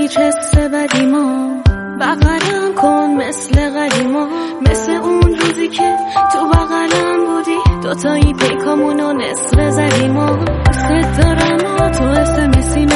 هیچ حس بدیما بغلم کن مثل قدیما، مثل اون روزی که تو بغلم بودی، دوتایی پیکامونو نصف زدیما. دوست دارم و تو اسمسی